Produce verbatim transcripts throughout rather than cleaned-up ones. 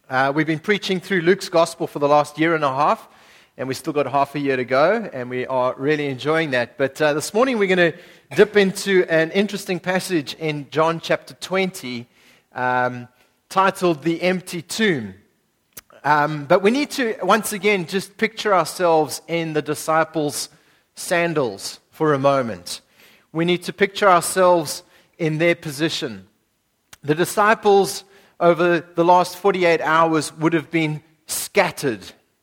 Uh, we've been preaching through Luke's Gospel for the last year and a half, and we've still got half a year to go, and we are really enjoying that. But uh, this morning we're going to dip into an interesting passage in John chapter twenty, um, titled The Empty Tomb. Um, but we need to, once again, just picture ourselves in the disciples' sandals for a moment. We need to picture ourselves in their position. The disciples over the last forty-eight hours would have been scattered.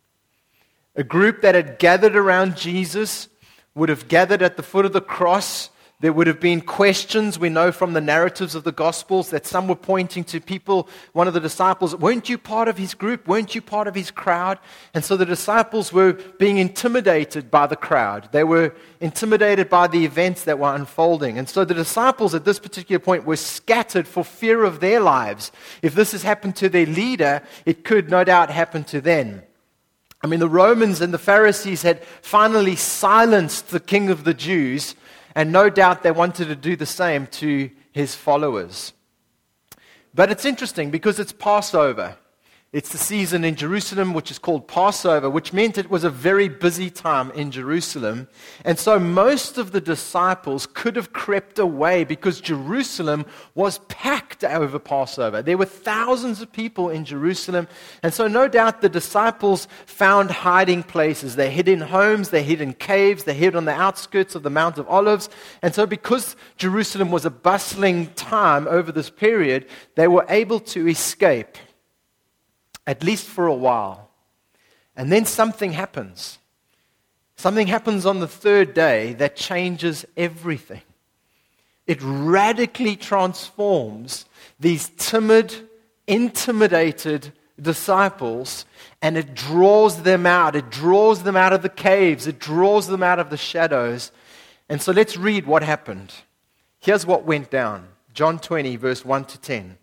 A group that had gathered around Jesus would have gathered at the foot of the cross. There would have been questions. We know from the narratives of the Gospels that some were pointing to people, one of the disciples, weren't you part of his group? Weren't you part of his crowd? And so the disciples were being intimidated by the crowd. They were intimidated by the events that were unfolding. And so the disciples at this particular point were scattered for fear of their lives. If this has happened to their leader, it could no doubt happen to them. I mean, the Romans and the Pharisees had finally silenced the king of the Jews, and no doubt they wanted to do the same to his followers. But it's interesting because it's Passover. It's the season in Jerusalem which is called Passover, which meant it was a very busy time in Jerusalem. And so most of the disciples could have crept away because Jerusalem was packed over Passover. There were thousands of people in Jerusalem. And so no doubt the disciples found hiding places. They hid in homes, they hid in caves, they hid on the outskirts of the Mount of Olives. And so because Jerusalem was a bustling time over this period, they were able to escape, at least for a while. And then something happens. Something happens on the third day that changes everything. It radically transforms these timid, intimidated disciples, and it draws them out. It draws them out of the caves. It draws them out of the shadows. And so let's read what happened. Here's what went down. John twenty, verse one to ten.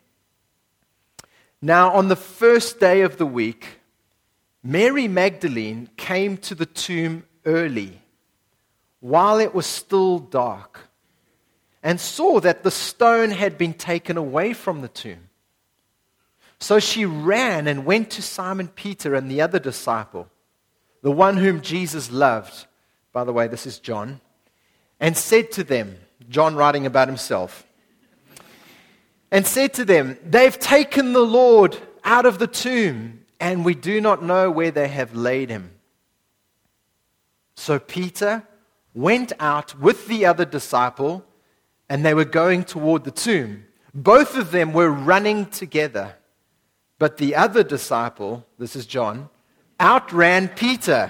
Now, on the first day of the week, Mary Magdalene came to the tomb early, while it was still dark, and saw that the stone had been taken away from the tomb. So she ran and went to Simon Peter and the other disciple, the one whom Jesus loved. By the way, this is John. And said to them, John writing about himself, and said to them, they've taken the Lord out of the tomb, and we do not know where they have laid him. So Peter went out with the other disciple, and they were going toward the tomb. Both of them were running together. But the other disciple, this is John, outran Peter.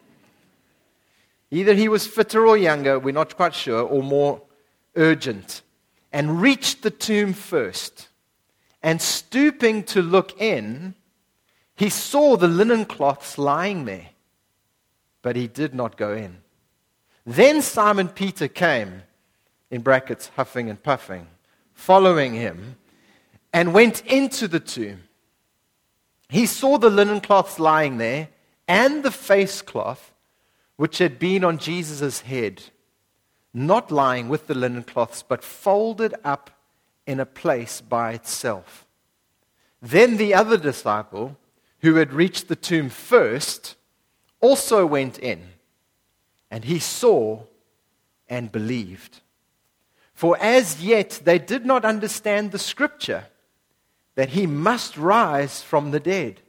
Either he was fitter or younger, we're not quite sure, or more urgent, and reached the tomb first. And stooping to look in, he saw the linen cloths lying there, but he did not go in. Then Simon Peter came, in brackets, huffing and puffing, following him, and went into the tomb. He saw the linen cloths lying there, and the face cloth, which had been on Jesus' head, not lying with the linen cloths, but folded up in a place by itself. Then the other disciple, who had reached the tomb first, also went in, and he saw and believed. For as yet they did not understand the scripture, that he must rise from the dead.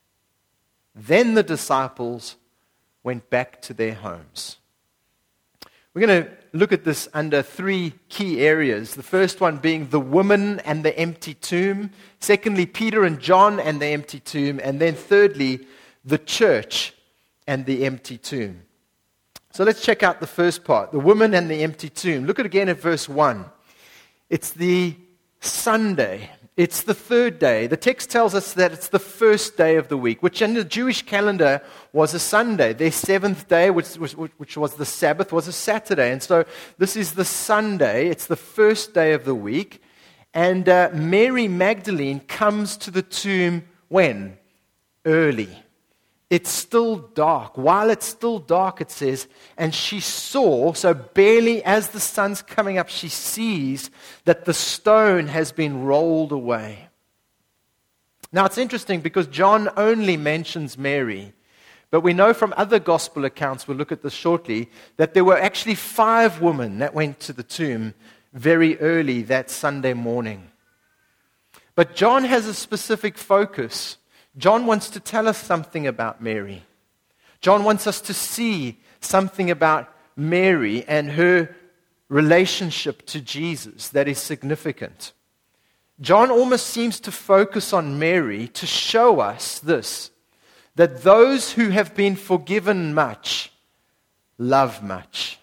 Then the disciples went back to their homes. We're going to look at this under three key areas. The first one being the woman and the empty tomb. Secondly, Peter and John and the empty tomb. And then thirdly, the church and the empty tomb. So let's check out the first part, the woman and the empty tomb. Look at again at verse one. It's the Sunday. It's the third day. The text tells us that it's the first day of the week, which in the Jewish calendar was a Sunday. Their seventh day, which, which, which was the Sabbath, was a Saturday. And so this is the Sunday. It's the first day of the week. And uh, Mary Magdalene comes to the tomb when? Early. It's still dark. While it's still dark, it says, and she saw, so barely as the sun's coming up, she sees that the stone has been rolled away. Now, it's interesting because John only mentions Mary. But we know from other gospel accounts, we'll look at this shortly, that there were actually five women that went to the tomb very early that Sunday morning. But John has a specific focus. John wants to tell us something about Mary. John wants us to see something about Mary and her relationship to Jesus that is significant. John almost seems to focus on Mary to show us this, that those who have been forgiven much love much.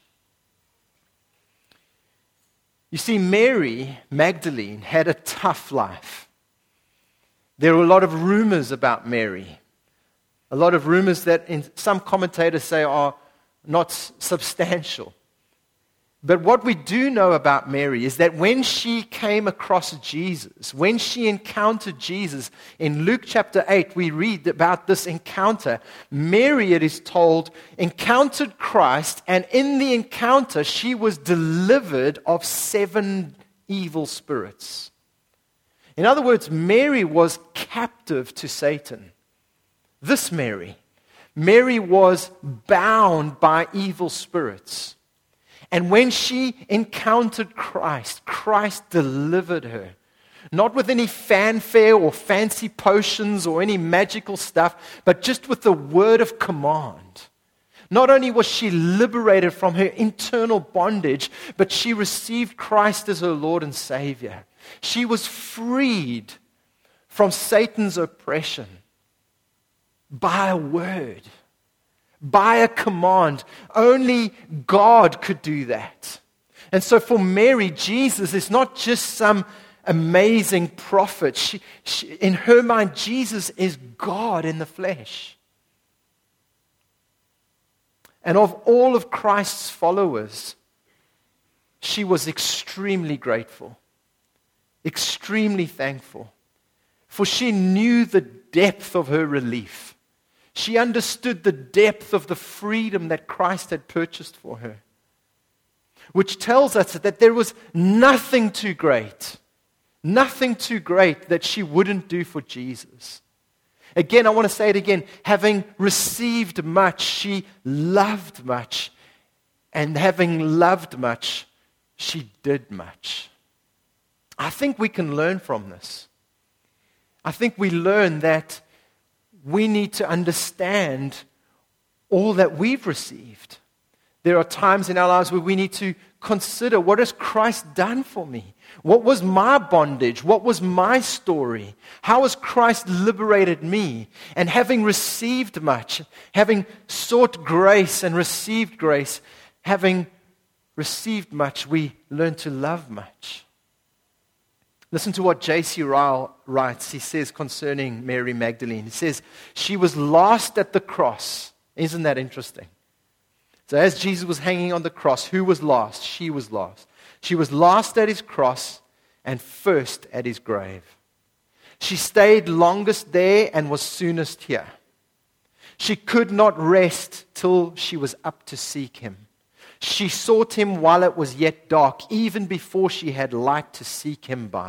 You see, Mary Magdalene had a tough life. There were a lot of rumors about Mary. A lot of rumors that in some commentators say are not substantial. But what we do know about Mary is that when she came across Jesus, when she encountered Jesus, in Luke chapter eight, we read about this encounter. Mary, it is told, encountered Christ, and in the encounter, she was delivered of seven evil spirits. In other words, Mary was captive to Satan. This Mary, Mary was bound by evil spirits. And when she encountered Christ, Christ delivered her. Not with any fanfare or fancy potions or any magical stuff, but just with the word of command. Not only was she liberated from her internal bondage, but she received Christ as her Lord and Savior. She was freed from Satan's oppression by a word. By a command. Only God could do that. And so for Mary, Jesus is not just some amazing prophet. She, she, in her mind, Jesus is God in the flesh. And of all of Christ's followers, she was extremely grateful, extremely thankful, for she knew the depth of her relief. She understood the depth of the freedom that Christ had purchased for her, which tells us that there was nothing too great, nothing too great that she wouldn't do for Jesus. Again, I want to say it again. Having received much, she loved much. And having loved much, she did much. I think we can learn from this. I think we learn that we need to understand all that we've received. There are times in our lives where we need to consider, what has Christ done for me? What was my bondage? What was my story? How has Christ liberated me? And having received much, having sought grace and received grace, having received much, we learn to love much. Listen to what J C Ryle writes. He says concerning Mary Magdalene. He says, she was last at the cross. Isn't that interesting? So as Jesus was hanging on the cross, who was last? She was last. She was last at his cross and first at his grave. She stayed longest there and was soonest here. She could not rest till she was up to seek him. She sought him while it was yet dark, even before she had light to seek him by.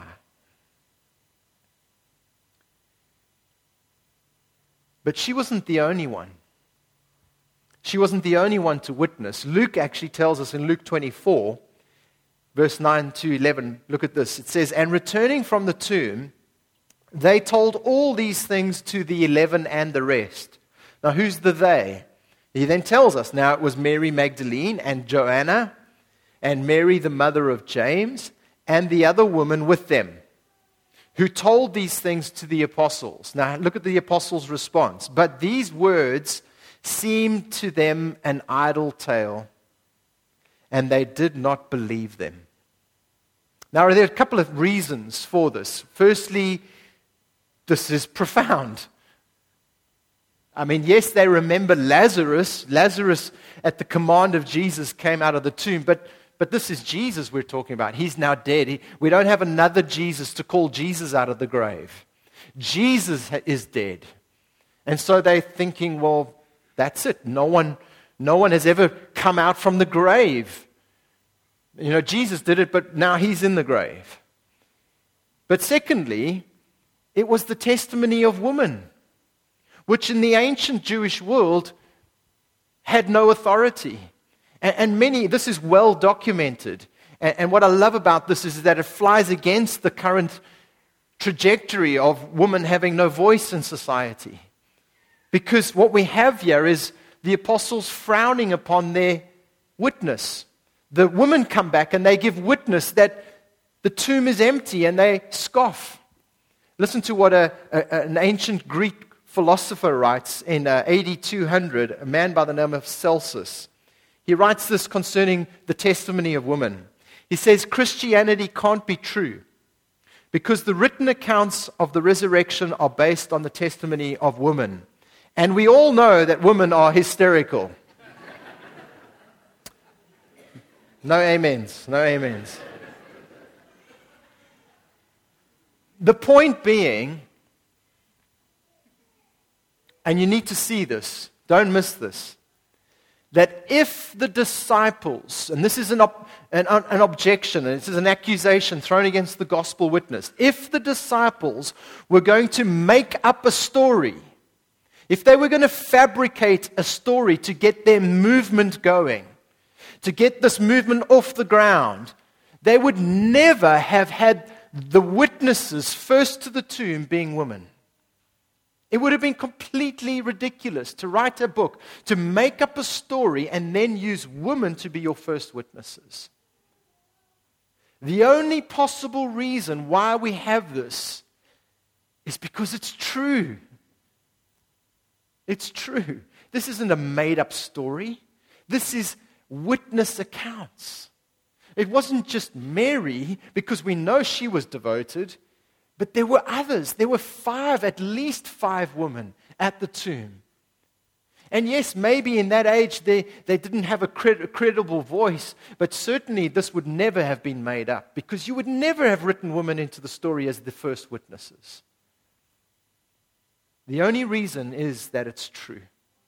But she wasn't the only one. She wasn't the only one to witness. Luke actually tells us in Luke twenty-four, verse nine to eleven, look at this. It says, and returning from the tomb, they told all these things to the eleven and the rest. Now, who's the they? He then tells us, now it was Mary Magdalene and Joanna and Mary the mother of James and the other woman with them who told these things to the apostles. Now look at the apostles' response. But these words seemed to them an idle tale, and they did not believe them. Now there are a couple of reasons for this. Firstly, this is profound. I mean, yes, they remember Lazarus. Lazarus, at the command of Jesus, came out of the tomb. But, but this is Jesus we're talking about. He's now dead. He, we don't have another Jesus to call Jesus out of the grave. Jesus is dead. And so they're thinking, well, that's it. No one, no one has ever come out from the grave. You know, Jesus did it, but now he's in the grave. But secondly, It was the testimony of women, which in the ancient Jewish world had no authority. And many, this is well documented. And what I love about this is that it flies against the current trajectory of women having no voice in society. Because what we have here is the apostles frowning upon their witness. The women come back and they give witness that the tomb is empty, and they scoff. Listen to what a, a, an ancient Greek philosopher writes in uh, A D two hundred, a man by the name of Celsus. He writes this concerning the testimony of women. He says, Christianity can't be true because the written accounts of the resurrection are based on the testimony of women. And we all know that women are hysterical. No amens, no amens. The point being, and you need to see this, don't miss this, that if the disciples, and this is an, ob, an, an objection, and this is an accusation thrown against the gospel witness, if the disciples were going to make up a story, if they were going to fabricate a story to get their movement going, to get this movement off the ground, they would never have had the witnesses first to the tomb being women. It would have been completely ridiculous to write a book, to make up a story, and then use women to be your first witnesses. The only possible reason why we have this is because it's true. It's true. This isn't a made-up story. This is witness accounts. It wasn't just Mary, because we know she was devoted, but there were others. There were five, at least five women at the tomb. And yes, maybe in that age they, they didn't have a, cred- a credible voice, but certainly this would never have been made up, because you would never have written women into the story as the first witnesses. The only reason is that it's true.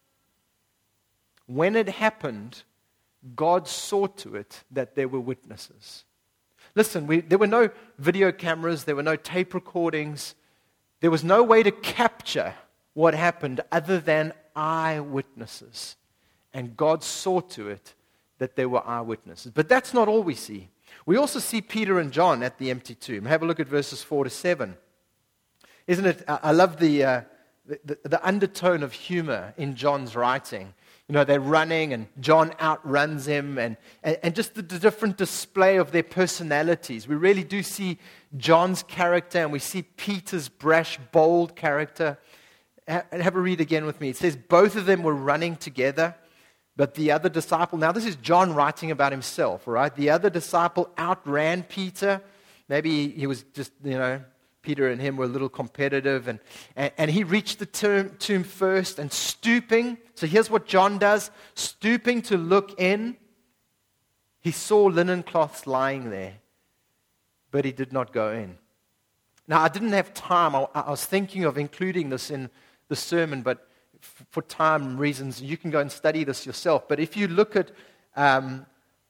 When it happened, God saw to it that there were witnesses. Listen, we, there were no video cameras, there were no tape recordings, there was no way to capture what happened other than eyewitnesses. And God saw to it that there were eyewitnesses. But that's not all we see. We also see Peter and John at the empty tomb. Have a look at verses four to seven. Isn't it? I love the, uh, the, the undertone of humor in John's writing. You know, they're running and John outruns him, and, and, and just the, the different display of their personalities. We really do see John's character, and we see Peter's brash, bold character. Have a read again with me. It says, both of them were running together, but the other disciple, now this is John writing about himself, all right? The other disciple outran Peter. Maybe he was just, you know, Peter and him were a little competitive, and, and, and he reached the tomb, tomb first, and stooping, so here's what John does, stooping to look in, he saw linen cloths lying there, but he did not go in. Now, I didn't have time, I, I was thinking of including this in the sermon, but f- for time reasons, you can go and study this yourself, but if you look at, um,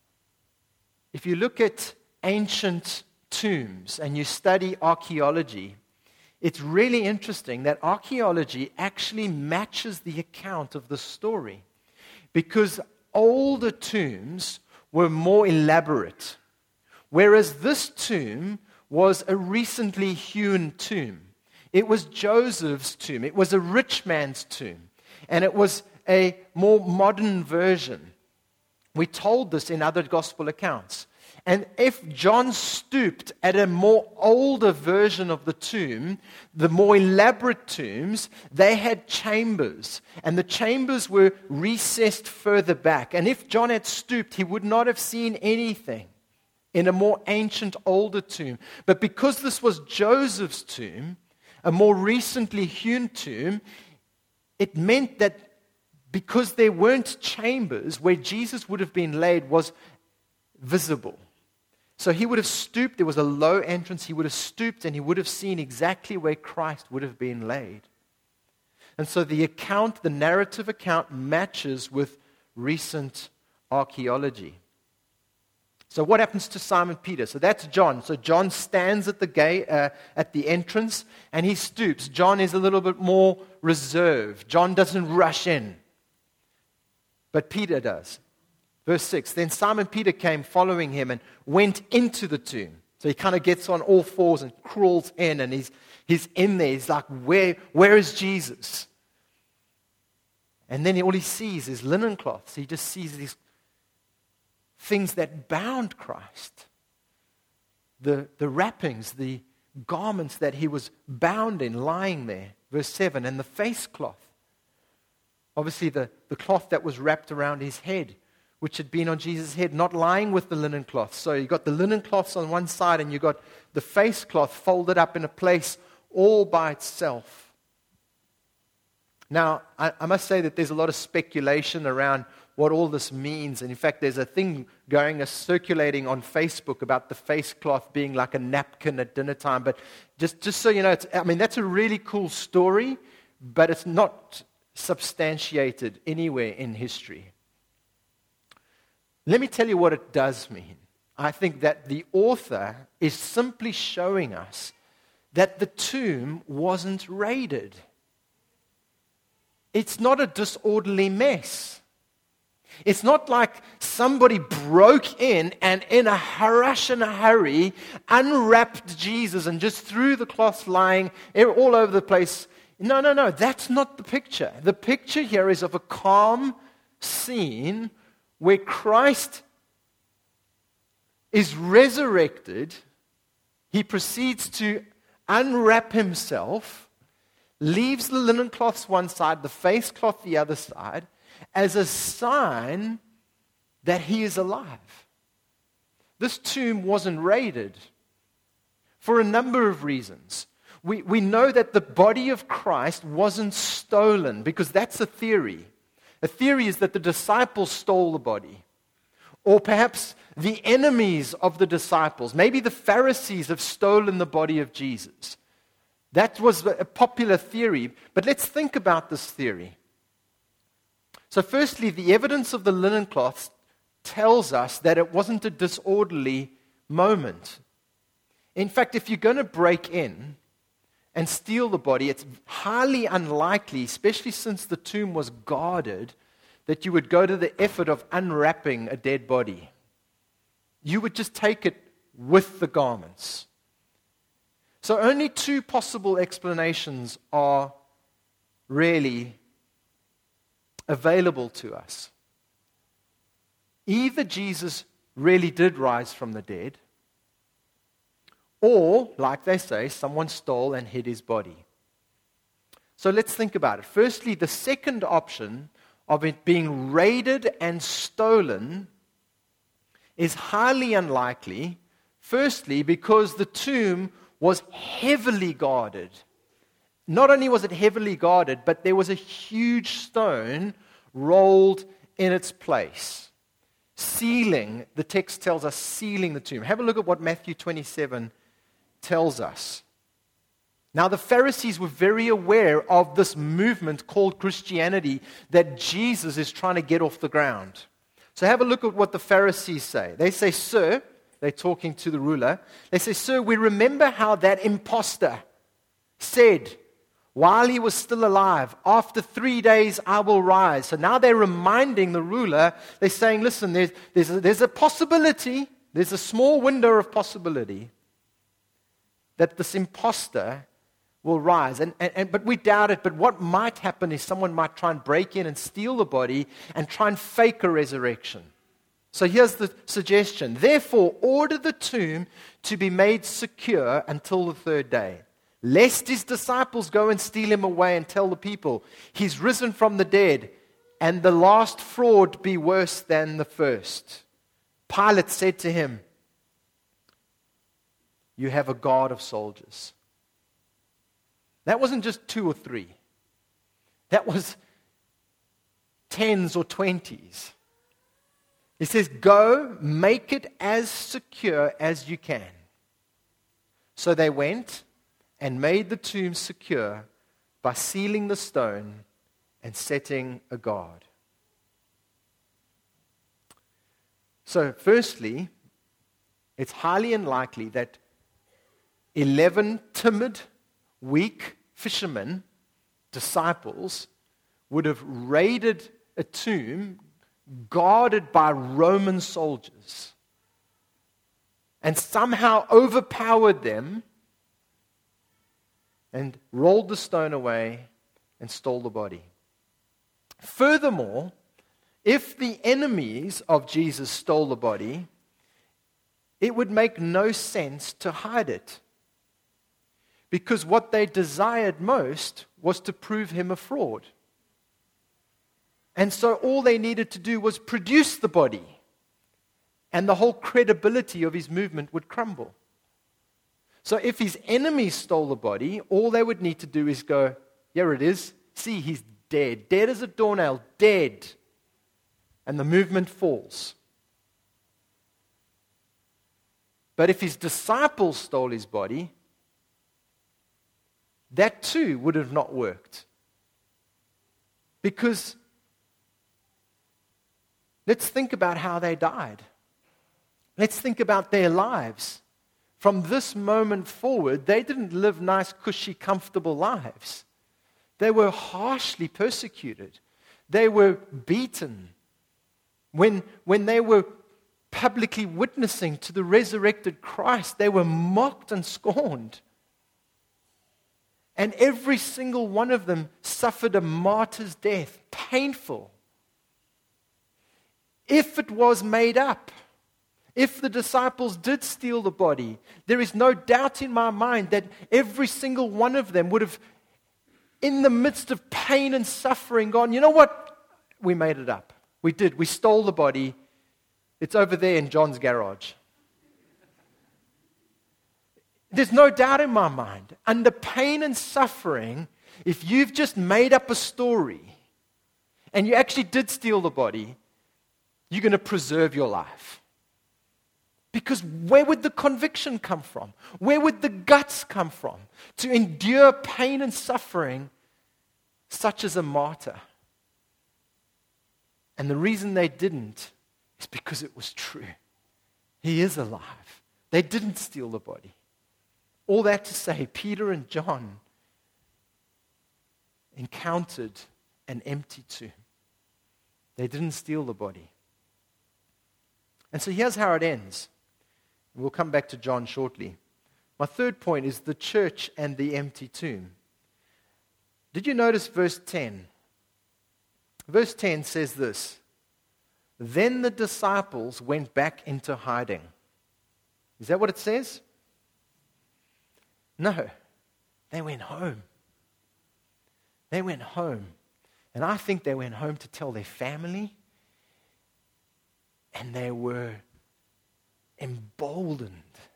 if you look at ancient tombs and you study archaeology, it's really interesting that archaeology actually matches the account of the story, because older tombs were more elaborate, whereas this tomb was a recently hewn tomb. It was Joseph's tomb. It was a rich man's tomb, and it was a more modern version. We told this in other gospel accounts. And if John stooped at a more older version of the tomb, the more elaborate tombs, they had chambers. And the chambers were recessed further back. And if John had stooped, he would not have seen anything in a more ancient, older tomb. But because this was Joseph's tomb, a more recently hewn tomb, it meant that because there weren't chambers, where Jesus would have been laid was visible. So he would have stooped, there was a low entrance, he would have stooped and he would have seen exactly where Christ would have been laid. And so the account, the narrative account, matches with recent archaeology. So what happens to Simon Peter? So that's John. So John stands at the gate, uh, at the entrance, and he stoops. John is a little bit more reserved. John doesn't rush in, but Peter does. Verse six, then Simon Peter came following him and went into the tomb. So he kind of gets on all fours and crawls in, and he's, he's in there. He's like, where, where is Jesus? And then all he sees is linen cloths. He just sees these things that bound Christ. The, the wrappings, the garments that he was bound in, lying there. Verse seven, and the face cloth. Obviously the, the cloth that was wrapped around his head, which had been on Jesus' head, not lying with the linen cloth. So you've got the linen cloths on one side, and you've got the face cloth folded up in a place all by itself. Now, I, I must say that there's a lot of speculation around what all this means. And in fact, there's a thing going, uh, circulating on Facebook about the face cloth being like a napkin at dinner time. But just, just so you know, it's, I mean, that's a really cool story, but it's not substantiated anywhere in history. Let me tell you what it does mean. I think that the author is simply showing us that the tomb wasn't raided. It's not a disorderly mess. It's not like somebody broke in and in a rush and a hurry unwrapped Jesus and just threw the cloths lying all over the place. No, no, no. That's not the picture. The picture here is of a calm scene where Christ is resurrected. He proceeds to unwrap himself, leaves the linen cloths one side, the face cloth the other side, as a sign that he is alive. This tomb wasn't raided for a number of reasons. We, we know that the body of Christ wasn't stolen, because that's a theory. A theory is that the disciples stole the body. Or perhaps the enemies of the disciples, maybe the Pharisees, have stolen the body of Jesus. That was a popular theory. But let's think about this theory. So firstly, the evidence of the linen cloths tells us that it wasn't a disorderly moment. In fact, if you're going to break in and steal the body, it's highly unlikely, especially since the tomb was guarded, that you would go to the effort of unwrapping a dead body. You would just take it with the garments. So only two possible explanations are really available to us. Either Jesus really did rise from the dead, or, like they say, someone stole and hid his body. So let's think about it. Firstly, the second option of it being raided and stolen is highly unlikely. Firstly, because the tomb was heavily guarded. Not only was it heavily guarded, but there was a huge stone rolled in its place, sealing, the text tells us, sealing the tomb. Have a look at what Matthew twenty-seven tells us. Now, the Pharisees were very aware of this movement called Christianity that Jesus is trying to get off the ground. So have a look at what the Pharisees say. They say, "Sir," they're talking to the ruler, they say, "Sir, we remember how that impostor said, while he was still alive, after three days I will rise." So now they're reminding the ruler, they're saying, listen, there's, there's, a, there's a possibility, there's a small window of possibility that this impostor will rise. And, and, and, but we doubt it. But what might happen is someone might try and break in and steal the body and try and fake a resurrection. So here's the suggestion. Therefore, order the tomb to be made secure until the third day, lest his disciples go and steal him away and tell the people, he's risen from the dead, and the last fraud be worse than the first. Pilate said to him, "You have a guard of soldiers." That wasn't just two or three. That was tens or twenties. He says, "Go, make it as secure as you can." So they went and made the tomb secure by sealing the stone and setting a guard. So firstly, it's highly unlikely that eleven timid, weak fishermen, disciples, would have raided a tomb guarded by Roman soldiers and somehow overpowered them and rolled the stone away and stole the body. Furthermore, if the enemies of Jesus stole the body, it would make no sense to hide it, because what they desired most was to prove him a fraud. And so all they needed to do was produce the body, and the whole credibility of his movement would crumble. So if his enemies stole the body, all they would need to do is go, here it is, see, he's dead, dead as a doornail, dead. And the movement falls. But if his disciples stole his body, that too would have not worked. Because let's think about how they died. Let's think about their lives. From this moment forward, they didn't live nice, cushy, comfortable lives. They were harshly persecuted. They were beaten. When, when they were publicly witnessing to the resurrected Christ, they were mocked and scorned. And every single one of them suffered a martyr's death, painful. If it was made up, if the disciples did steal the body, there is no doubt in my mind that every single one of them would have, in the midst of pain and suffering, gone, you know what? We made it up. We did. We stole the body. It's over there in John's garage. There's no doubt in my mind, under pain and suffering, if you've just made up a story and you actually did steal the body, you're going to preserve your life. Because where would the conviction come from? Where would the guts come from to endure pain and suffering such as a martyr? And the reason they didn't is because it was true. He is alive. They didn't steal the body. All that to say, Peter and John encountered an empty tomb. They didn't steal the body. And so here's how it ends. We'll come back to John shortly. My third point is the church and the empty tomb. Did you notice verse ten? Verse ten says this: then the disciples went back into hiding. Is that what it says? No. They went home. They went home. And I think they went home to tell their family. And they were emboldened.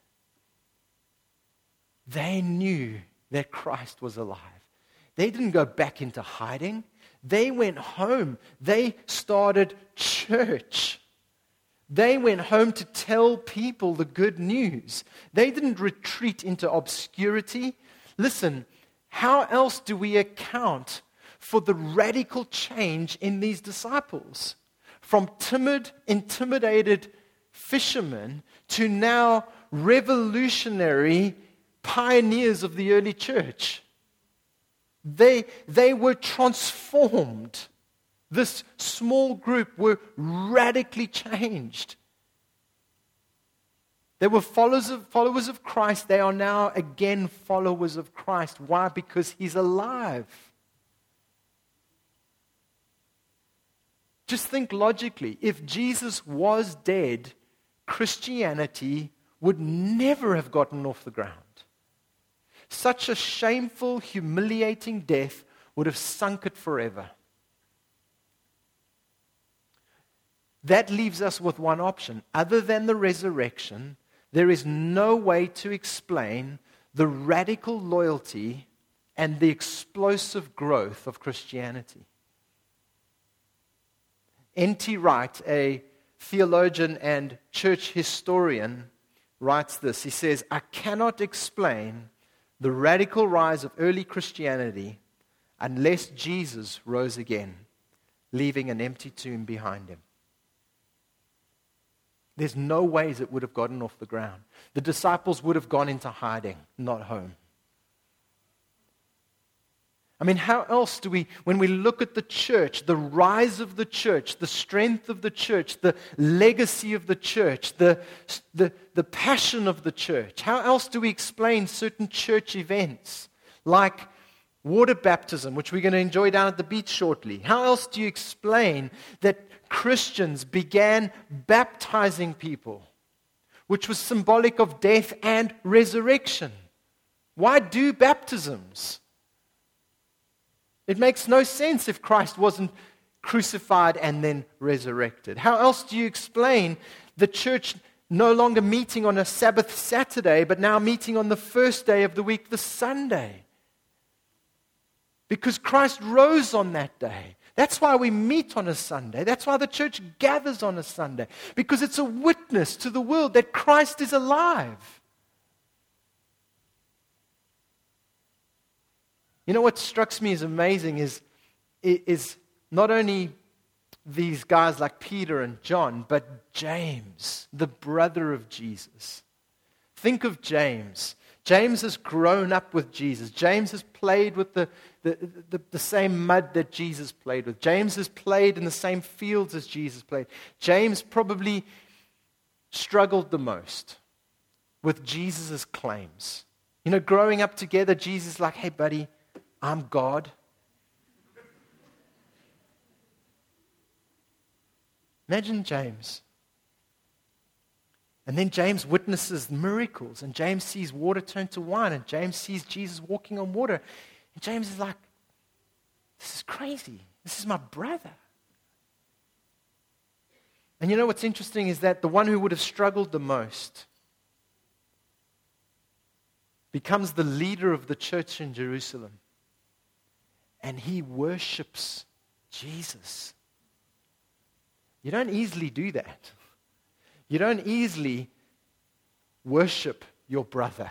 They knew that Christ was alive. They didn't go back into hiding. They went home. They started church. They went home to tell people the good news. They didn't retreat into obscurity. Listen, how else do we account for the radical change in these disciples? From timid, intimidated fishermen to now revolutionary pioneers of the early church. They, they were transformed. This small group were radically changed. They were followers of, followers of Christ. They are now again followers of Christ. Why? Because He's alive. Just think logically. If Jesus was dead, Christianity would never have gotten off the ground. Such a shameful, humiliating death would have sunk it forever. That leaves us with one option. Other than the resurrection, there is no way to explain the radical loyalty and the explosive growth of Christianity. N T Wright, a theologian and church historian, writes this. He says, I cannot explain the radical rise of early Christianity unless Jesus rose again, leaving an empty tomb behind Him. there's no ways it would have gotten off the ground. The disciples would have gone into hiding, not home. I mean, how else do we, when we look at the church, the rise of the church, the strength of the church, the legacy of the church, the, the, the passion of the church, how else do we explain certain church events like water baptism, which we're going to enjoy down at the beach shortly? How else do you explain that Christians began baptizing people, which was symbolic of death and resurrection? Why do baptisms? It makes no sense if Christ wasn't crucified and then resurrected. How else do you explain the church no longer meeting on a Sabbath Saturday, but now meeting on the first day of the week, the Sunday? Because Christ rose on that day. That's why we meet on a Sunday. That's why the church gathers on a Sunday. Because it's a witness to the world that Christ is alive. You know what strikes me as amazing is, is not only these guys like Peter and John, but James, the brother of Jesus. Think of James. James has grown up with Jesus. James has played with the, the, the, the same mud that Jesus played with. James has played in the same fields as Jesus played. James probably struggled the most with Jesus' claims. You know, growing up together, Jesus is like, hey, buddy, I'm God. Imagine James. And then James witnesses miracles, and James sees water turn to wine, and James sees Jesus walking on water. And James is like, this is crazy. This is my brother. And you know what's interesting is that the one who would have struggled the most becomes the leader of the church in Jerusalem. And he worships Jesus. You don't easily do that. You don't easily worship your brother.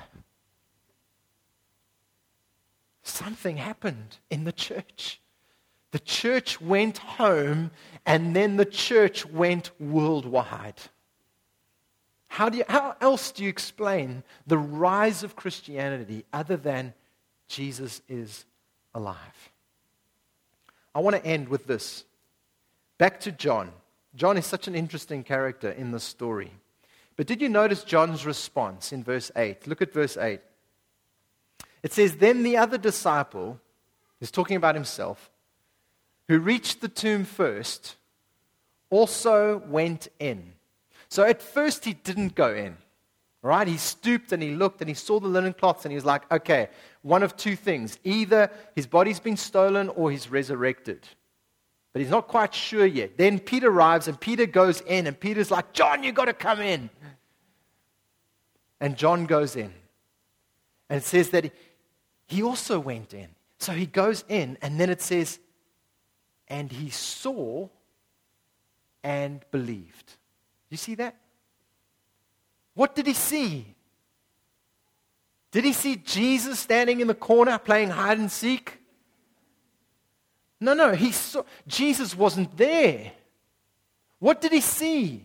Something happened in the church. The church went home, and then the church went worldwide. How do you, how else do you explain the rise of Christianity other than Jesus is alive? I want to end with this. Back to John. John is such an interesting character in the story. But did you notice John's response in verse eight? Look at verse eight. It says, then the other disciple, he's talking about himself, who reached the tomb first, also went in. So at first he didn't go in. Right? He stooped and he looked and he saw the linen cloths and he was like, okay, one of two things. Either his body's been stolen or he's resurrected. But he's not quite sure yet. Then Peter arrives and Peter goes in and Peter's like, John, you got to come in. And John goes in. And it says that he also went in. So he goes in and then it says, and he saw and believed. You see that? What did he see? Did he see Jesus standing in the corner playing hide and seek? No, no, he saw, Jesus wasn't there. What did he see?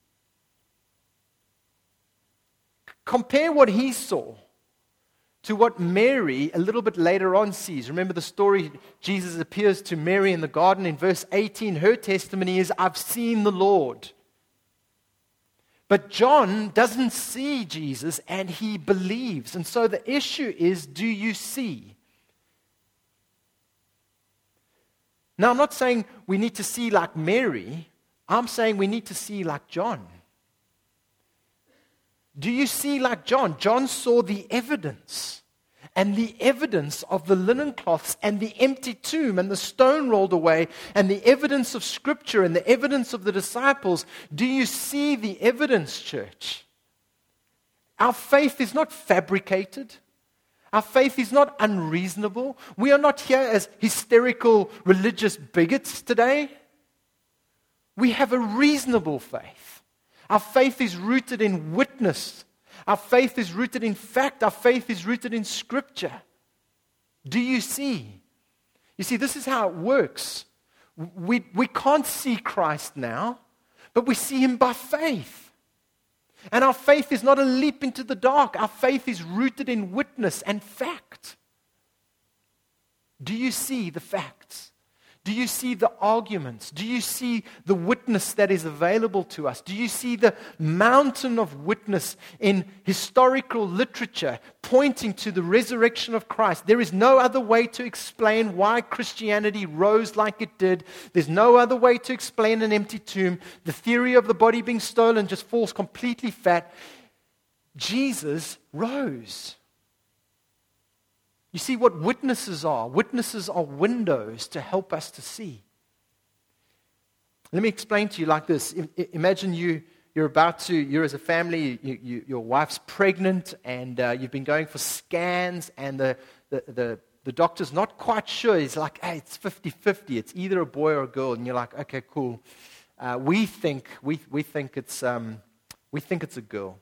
Compare what he saw to what Mary a little bit later on sees. Remember the story, Jesus appears to Mary in the garden in verse eighteen. Her testimony is, I've seen the Lord. But John doesn't see Jesus and he believes. And so the issue is, do you see? Now, I'm not saying we need to see like Mary. I'm saying we need to see like John. Do you see like John? John saw the evidence. And the evidence of the linen cloths and the empty tomb and the stone rolled away and the evidence of Scripture and the evidence of the disciples. Do you see the evidence, church? Our faith is not fabricated. Our faith is not unreasonable. We are not here as hysterical religious bigots today. We have a reasonable faith. Our faith is rooted in witness. Our faith is rooted in fact. Our faith is rooted in Scripture. Do you see? You see, this is how it works. We, we can't see Christ now, but we see Him by faith. And our faith is not a leap into the dark. Our faith is rooted in witness and fact. Do you see the facts? Do you see the arguments? Do you see the witness that is available to us? Do you see the mountain of witness in historical literature pointing to the resurrection of Christ? There is no other way to explain why Christianity rose like it did. There's no other way to explain an empty tomb. The theory of the body being stolen just falls completely flat. Jesus rose. You see what witnesses are? Witnesses are windows to help us to see. Let me explain to you like this. I, imagine you, you're about to, you're as a family, you, you, your wife's pregnant and uh, you've been going for scans and the, the, the, the doctor's not quite sure. He's like, hey, it's fifty-fifty. It's either a boy or a girl. And you're like, okay, cool. Uh, we think, we, we think it's, um, we think it's a girl.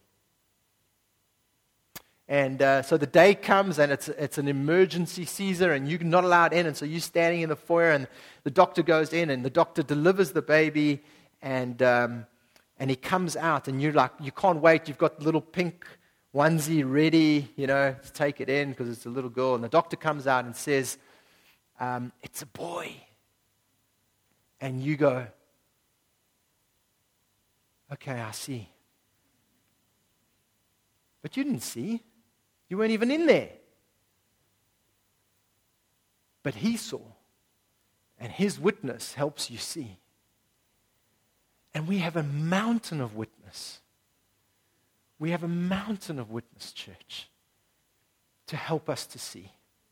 And uh, so the day comes and it's it's an emergency Caesar and you're not allowed in. And so you're standing in the foyer and the doctor goes in and the doctor delivers the baby and um, and he comes out and you're like, you can't wait. You've got the little pink onesie ready, you know, to take it in because it's a little girl. And the doctor comes out and says, um, it's a boy. And you go, okay, I see. But you didn't see. You weren't even in there. But he saw. And his witness helps you see. And we have a mountain of witness. We have a mountain of witness, church, to help us to see.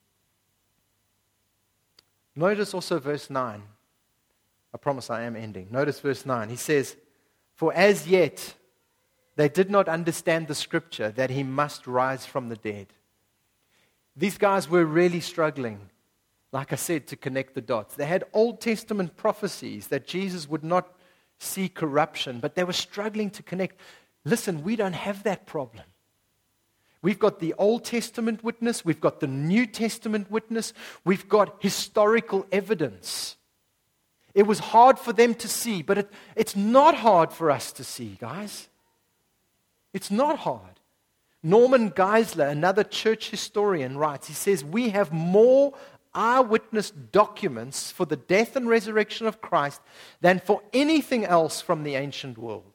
Notice also verse nine. I promise I am ending. Notice verse nine. He says, for as yet they did not understand the scripture that he must rise from the dead. These guys were really struggling, like I said, to connect the dots. They had Old Testament prophecies that Jesus would not see corruption, but they were struggling to connect. Listen, we don't have that problem. We've got the Old Testament witness. We've got the New Testament witness. We've got historical evidence. It was hard for them to see, but it, it's not hard for us to see, guys. It's not hard. Norman Geisler, another church historian, writes, he says, we have more eyewitness documents for the death and resurrection of Christ than for anything else from the ancient world.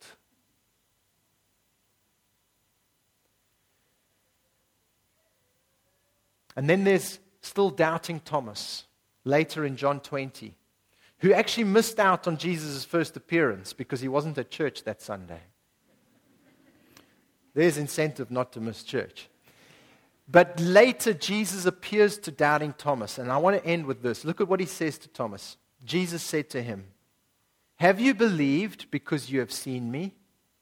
And then there's still doubting Thomas, later in John twenty, who actually missed out on Jesus' first appearance because he wasn't at church that Sunday. There's incentive not to miss church. But later, Jesus appears to doubting Thomas. And I want to end with this. Look at what he says to Thomas. Jesus said to him, have you believed because you have seen me?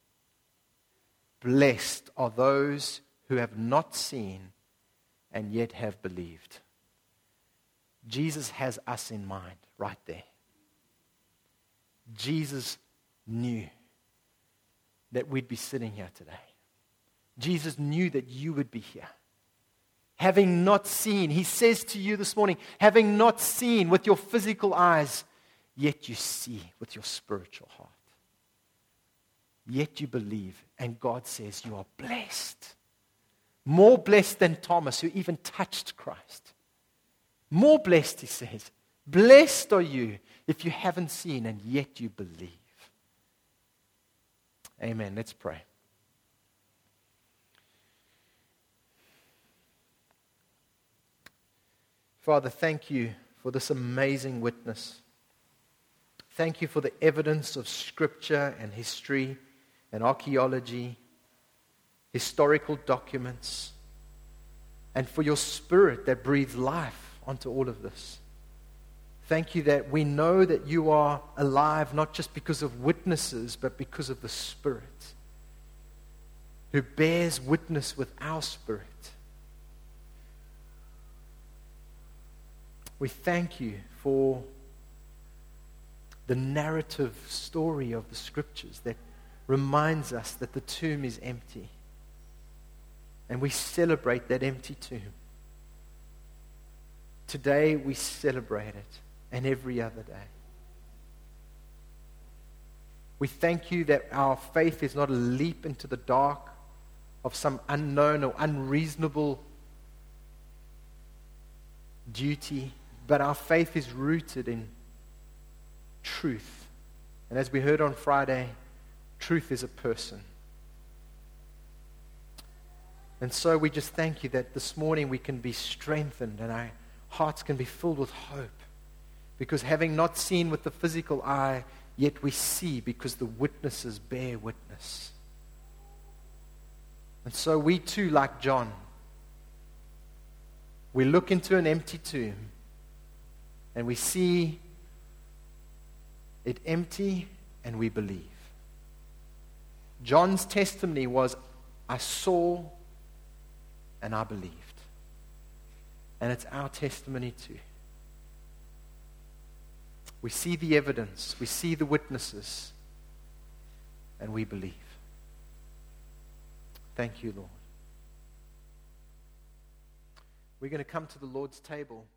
Blessed are those who have not seen and yet have believed. Jesus has us in mind right there. Jesus knew that we'd be sitting here today. Jesus knew that you would be here. Having not seen, he says to you this morning, having not seen with your physical eyes, yet you see with your spiritual heart. Yet you believe, and God says you are blessed. More blessed than Thomas, who even touched Christ. More blessed, he says. Blessed are you if you haven't seen and yet you believe. Amen. Let's pray. Father, thank you for this amazing witness. Thank you for the evidence of Scripture and history and archaeology, historical documents, and for your Spirit that breathes life onto all of this. Thank you that we know that you are alive not just because of witnesses, but because of the Spirit who bears witness with our spirit. We thank you for the narrative story of the Scriptures that reminds us that the tomb is empty. And we celebrate that empty tomb. Today we celebrate it, and every other day. We thank you that our faith is not a leap into the dark of some unknown or unreasonable duty, but our faith is rooted in truth. And as we heard on Friday, truth is a person. And so we just thank you that this morning we can be strengthened and our hearts can be filled with hope. Because having not seen with the physical eye, yet we see because the witnesses bear witness. And so we too, like John, we look into an empty tomb and we see it empty and we believe. John's testimony was, I saw and I believed. And it's our testimony too. We see the evidence, we see the witnesses, and we believe. Thank you, Lord. We're going to come to the Lord's table.